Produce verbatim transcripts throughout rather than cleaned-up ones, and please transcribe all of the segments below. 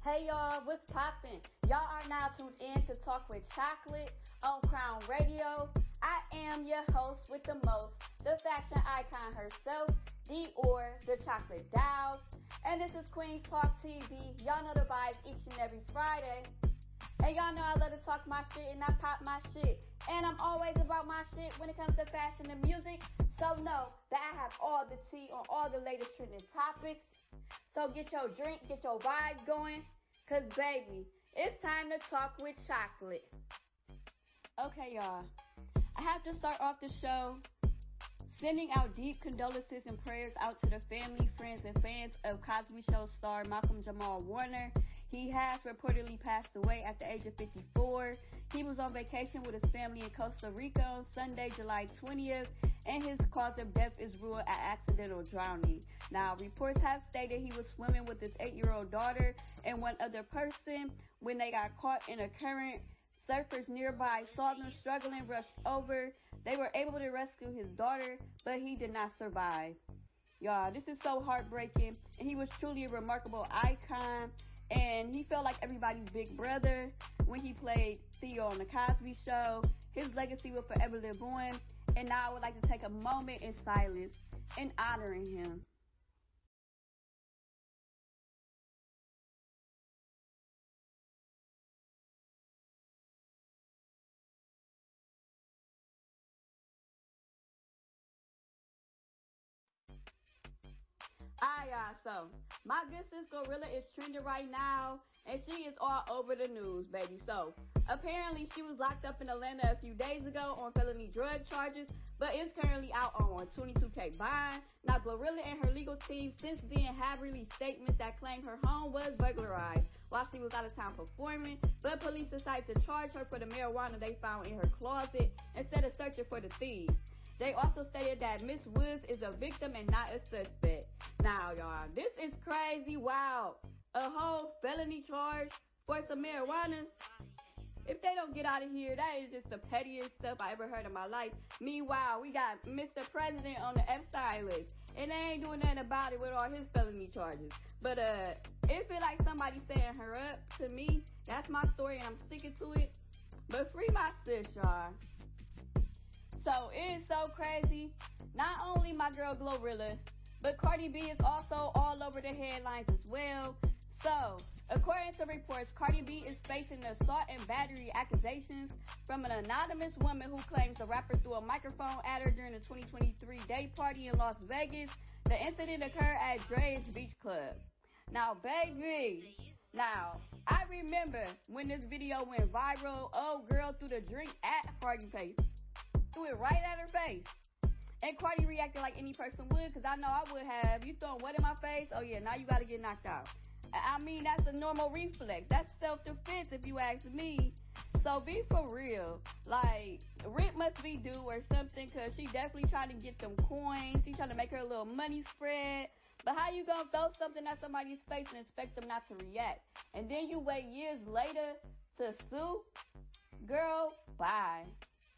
Hey y'all, what's poppin'? Y'all are now tuned in to Talk with Chocolate on Crown Radio. I am your host with the most, the fashion icon herself, Dior, the Chocolate Dolls. And this is Queen's Talk T V. Y'all know the vibes each and every Friday. And y'all know I love to talk my shit and I pop my shit. And I'm always about my shit when it comes to fashion and music. So know that I have all the tea on all the latest trending topics. So get your drink, get your vibe going. Cause baby, it's time to talk with chocolate. Okay y'all, I have to start off the show sending out deep condolences and prayers out to the family, friends, and fans of Cosby Show star Malcolm Jamal Warner. He has reportedly passed away at the age of fifty-four. He was on vacation with his family in Costa Rica on Sunday, July twentieth, and his cause of death is ruled as accidental drowning. Now, reports have stated he was swimming with his eight-year-old daughter and one other person when they got caught in a current. Surfers nearby saw them struggling, rushed over. They were able to rescue his daughter, but he did not survive. Y'all, this is so heartbreaking, and he was truly a remarkable icon, and he felt like everybody's big brother when he played Theo on the Cosby Show. His legacy will forever live on, and now I would like to take a moment in silence in honoring him. Alright y'all, so my good sis Gorilla is trending right now, and she is all over the news, baby. So apparently she was locked up in Atlanta a few days ago on felony drug charges, but is currently out on twenty-two K bond. Now Gorilla and her legal team since then have released statements that claim her home was burglarized while she was out of town performing, but police decided to charge her for the marijuana they found in her closet instead of searching for the thieves. They also stated that Miss Woods is a victim and not a suspect. Now, y'all, this is crazy. Wow. A whole felony charge for some marijuana. If they don't get out of here, that is just the pettiest stuff I ever heard in my life. Meanwhile, we got Mister President on the Epstein list, and they ain't doing nothing about it with all his felony charges. But, uh, it feel like somebody setting her up to me. That's my story, and I'm sticking to it. But free my sis, y'all. So, it is so crazy. Not only my girl Glorilla, but Cardi B is also all over the headlines as well. So, according to reports, Cardi B is facing assault and battery accusations from an anonymous woman who claims the rapper threw a microphone at her during the twenty twenty-three day party in Las Vegas. The incident occurred at Dre's Beach Club. Now, baby, now, I remember when this video went viral, old girl threw the drink at Cardi's face. Threw it right at her face. And Cardi reacted like any person would, because I know I would have. You throwing what in my face? Oh yeah, now you gotta get knocked out. I mean, that's a normal reflex. That's self-defense if you ask me. So be for real. Like, rent must be due or something, because she definitely trying to get them coins. She trying to make her little money spread. But how you gonna throw something at somebody's face and expect them not to react? And then you wait years later to sue? Girl, bye.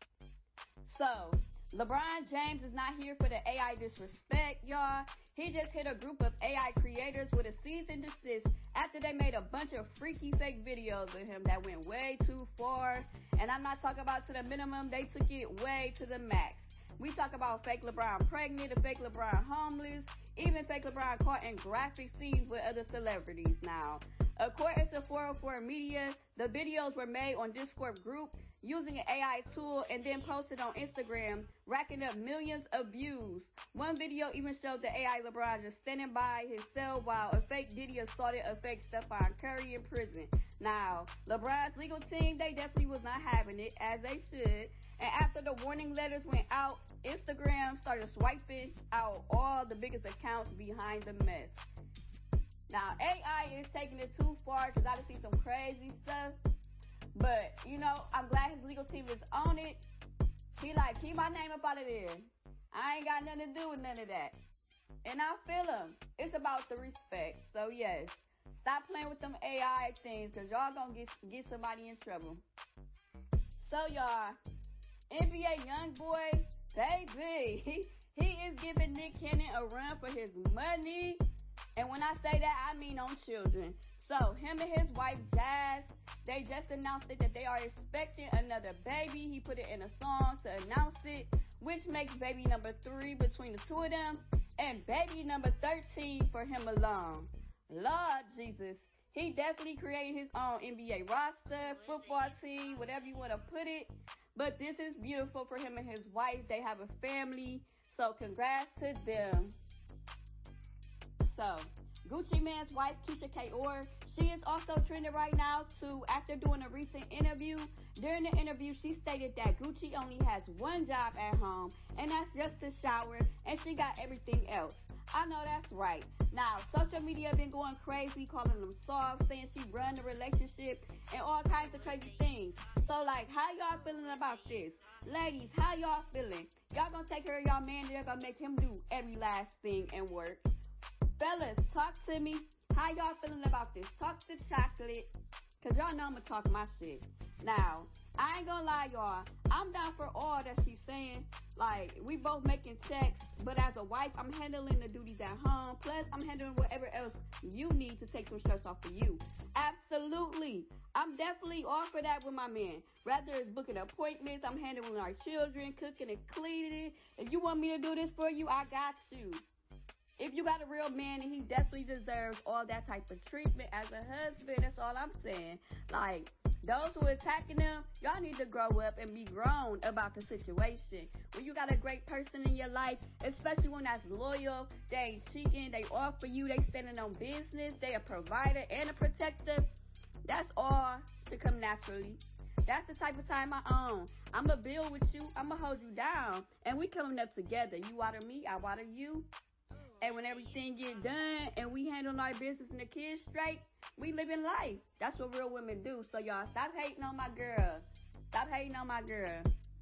So, LeBron James is not here for the A I disrespect, y'all. He just hit a group of A I creators with a cease and desist after they made a bunch of freaky fake videos of him that went way too far. And I'm not talking about to the minimum, they took it way to the max. We talk about fake LeBron pregnant, the fake LeBron homeless, even fake LeBron caught in graphic scenes with other celebrities now. According to four oh four Media, the videos were made on Discord group using an A I tool and then posted on Instagram, racking up millions of views. One video even showed the A I LeBron just standing by his cell while a fake Diddy assaulted a fake Stephon Curry in prison. Now, LeBron's legal team, they definitely was not having it, as they should. And after the warning letters went out, Instagram started swiping out all the biggest accounts behind the mess. Now, A I is taking it too far because I done seen some crazy stuff. But, you know, I'm glad his legal team is on it. He like, keep my name up out of there. I ain't got nothing to do with none of that. And I feel him. It's about the respect. So, yes, stop playing with them A I things because y'all gonna get, get somebody in trouble. So, y'all, N B A Youngboy, baby, he, he is giving Nick Cannon a run for his money. And when I say that, I mean on children. So, him and his wife, Jazz, they just announced it that they are expecting another baby. He put it in a song to announce it, which makes baby number three between the two of them, and baby number thirteen for him alone. Lord Jesus. He definitely created his own N B A roster, football team, whatever you want to put it. But this is beautiful for him and his wife. They have a family. So congrats to them. So, Gucci Mane's wife, Keisha K. Orr, she is also trending right now too after doing a recent interview. During the interview, she stated that Gucci only has one job at home, and that's just to shower, and she got everything else. I know that's right. Now, social media been going crazy, calling them soft, saying she run the relationship, and all kinds of crazy things. So, like, how y'all feeling about this? Ladies, how y'all feeling? Y'all gonna take care of y'all man, they're gonna make him do every last thing and work. Fellas, talk to me. How y'all feeling about this? Talk to Chocolate, cause y'all know I'm gonna talk my shit. Now, I ain't gonna lie, y'all. I'm down for all that she's saying. Like, we both making checks, but as a wife, I'm handling the duties at home. Plus, I'm handling whatever else you need to take some stress off of you. Absolutely. I'm definitely all for that with my man. Rather it's booking appointments, I'm handling our children, cooking and cleaning. If you want me to do this for you, I got you. If you got a real man, and he definitely deserves all that type of treatment as a husband, that's all I'm saying. Like, those who are attacking them, y'all need to grow up and be grown about the situation. When you got a great person in your life, especially one that's loyal, they ain't cheating, they all for you, they standing on business, they a provider and a protector, that's all should come naturally. That's the type of time I own. I'ma build with you, I'ma hold you down, and we coming up together. You water me, I water you. And when everything get done and we handle our business and the kids straight, we living life. That's what real women do. So y'all, stop hating on my girl. Stop hating on my girl.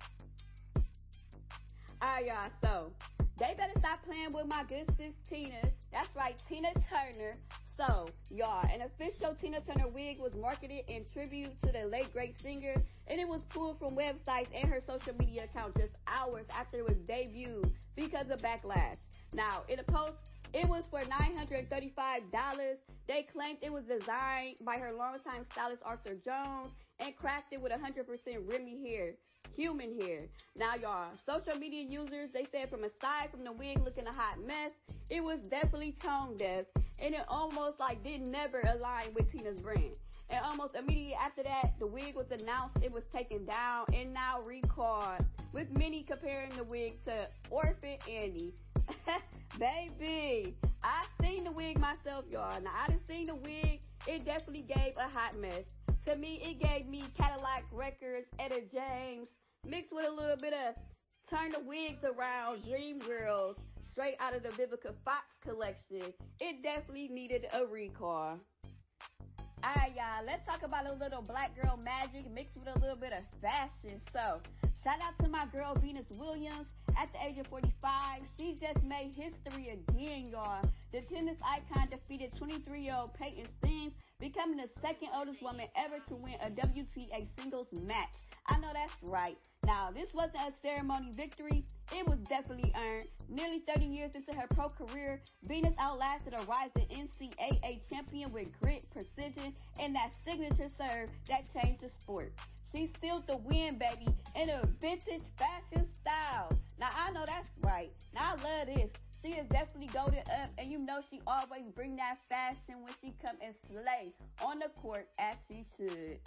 Alright, y'all. So, they better stop playing with my good sis Tina. That's right, Tina Turner. So, y'all, an official Tina Turner wig was marketed in tribute to the late great singer, and it was pulled from websites and her social media account just hours after it was debuted because of backlash. Now, in a post, it was for nine hundred thirty-five dollars. They claimed it was designed by her longtime stylist Arthur Jones and crafted with one hundred percent Remy hair, human hair. Now, y'all, social media users, they said from aside from the wig looking a hot mess, it was definitely tone deaf, and it almost like did never align with Tina's brand. And almost immediately after that, the wig was announced, it was taken down and now recalled, with many comparing the wig to Orphan Annie. Baby, I seen the wig myself, y'all. Now, I done seen the wig. It definitely gave a hot mess. To me, it gave me Cadillac Records, Etta James, mixed with a little bit of Turn the Wigs Around, Dream Girls, straight out of the Vivica Fox collection. It definitely needed a recall. Alright, y'all, let's talk about a little black girl magic mixed with a little bit of fashion. So, shout out to my girl Venus Williams. At the age of forty-five, she just made history again, y'all. The tennis icon defeated twenty-three-year-old Peyton Steens, becoming the second oldest woman ever to win a W T A singles match. I know that's right. Now, this wasn't a ceremony victory. It was definitely earned. Nearly thirty years into her pro career, Venus outlasted a rising N C A A champion with grit, precision, and that signature serve that changed the sport. She sealed the win, baby, in a vintage fashion style. Now, I know that's right. Now, I love this. She is definitely goated up, and you know she always bring that fashion when she come and slay on the court as she should.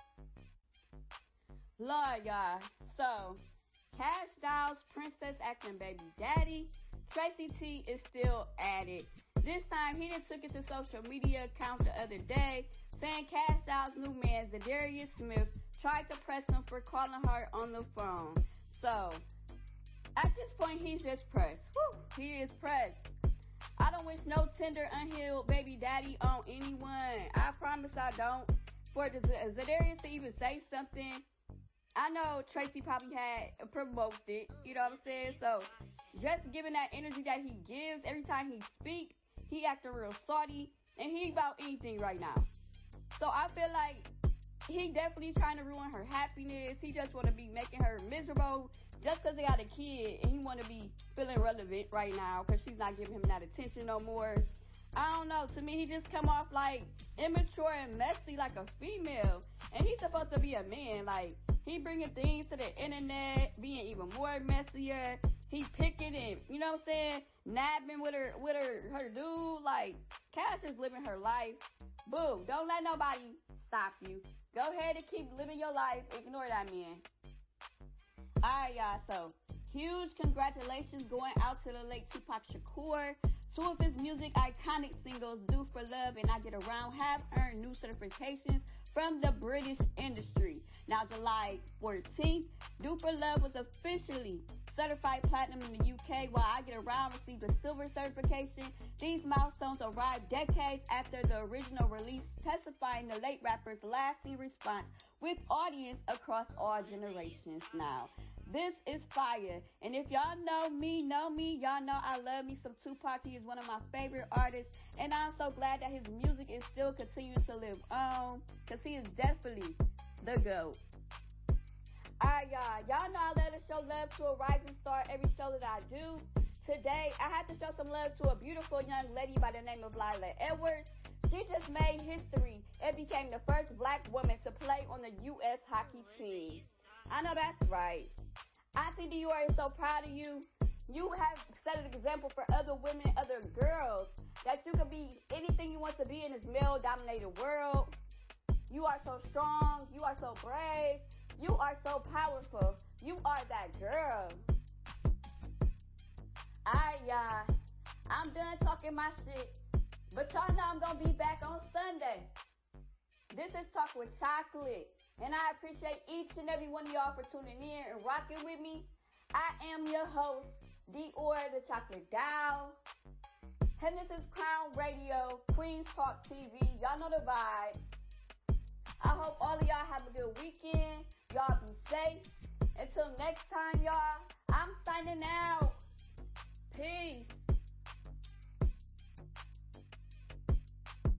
Lord, y'all. So, Cash Doll's Princess acting baby daddy, Tracy T, is still at it. This time, he done took it to social media account the other day, saying Cash Doll's new man, Zadarius Smith, tried to press him for calling her on the phone. So, at this point, he's just pressed. Whew, he is pressed. I don't wish no tender, unhealed baby daddy on anyone. I promise I don't. For the Zadarius to even say something, I know Tracy probably had provoked it. You know what I'm saying? So, just given that energy that he gives every time he speaks, he acting real salty, and he about anything right now. So, I feel like he definitely trying to ruin her happiness. He just want to be making her miserable just because they got a kid, and he want to be feeling relevant right now because she's not giving him that attention no more. I don't know. To me, he just come off like immature and messy like a female. And he's supposed to be a man. Like, he bringing things to the internet, being even more messier. He picking and, you know what I'm saying, nabbing with her, with her, her dude. Like, Cash is living her life. Boo, don't let nobody stop you. Go ahead and keep living your life. Ignore that man. Alright, y'all, so huge congratulations going out to the late Tupac Shakur. Two of his music iconic singles, Do for Love and I Get Around, have earned new certifications from the British industry. Now, July fourteenth, Do for Love was officially certified platinum in the U K, while I Get Around received a silver certification. These milestones arrived decades after the original release, testifying the late rapper's lasting response with audience across all generations. Now, this is fire. And if y'all know me, know me, y'all know I love me some Tupac. He is one of my favorite artists. And I'm so glad that his music is still continuing to live on, because he is definitely the GOAT. Alright, y'all. Y'all know I love to show love to a rising star every show that I do. Today, I had to show some love to a beautiful young lady by the name of Lila Edwards. She just made history and became the first black woman to play on the U S hockey team. I know that's right. Auntie Dior is so proud of you. You have set an example for other women, other girls, that you can be anything you want to be in this male-dominated world. You are so strong. You are so brave. You are so powerful. You are that girl. Alright, y'all. I'm done talking my shit. But y'all know I'm going to be back on Sunday. This is Talk with Chocolate. And I appreciate each and every one of y'all for tuning in and rocking with me. I am your host, Dior the Chocolate Doll. And this is Crown Radio, Queens Talk T V. Y'all know the vibe. I hope all of y'all have a good weekend. Y'all be safe. Until next time, y'all, I'm signing out. Peace.